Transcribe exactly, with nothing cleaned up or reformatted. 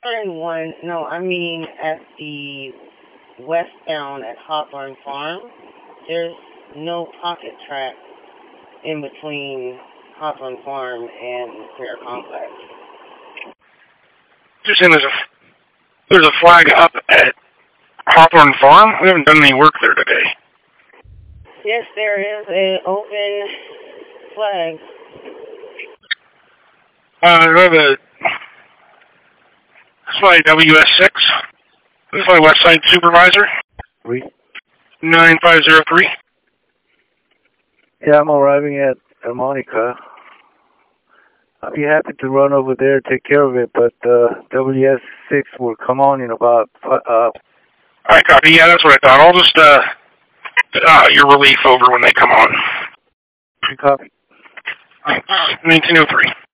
One, no, I mean at the westbound at Hawthorne Farm, there's no pocket track in between Hawthorne Farm and the Fair Complex. You're saying there's a, there's a flag up at Hawthorne Farm? We haven't done any work there today. Yes, there is an open flag. Uh, we have a, that's my W S six. This is my West Side Supervisor. Three. nine five zero three. Yeah, I'm arriving at Monica. I'll be happy to run over there, take care of it, but uh, W S six will come on in about... Uh, Alright, copy. Yeah, that's what I thought. I'll just, uh, uh, your relief over when they come on. Copy. Alright, nineteen oh three.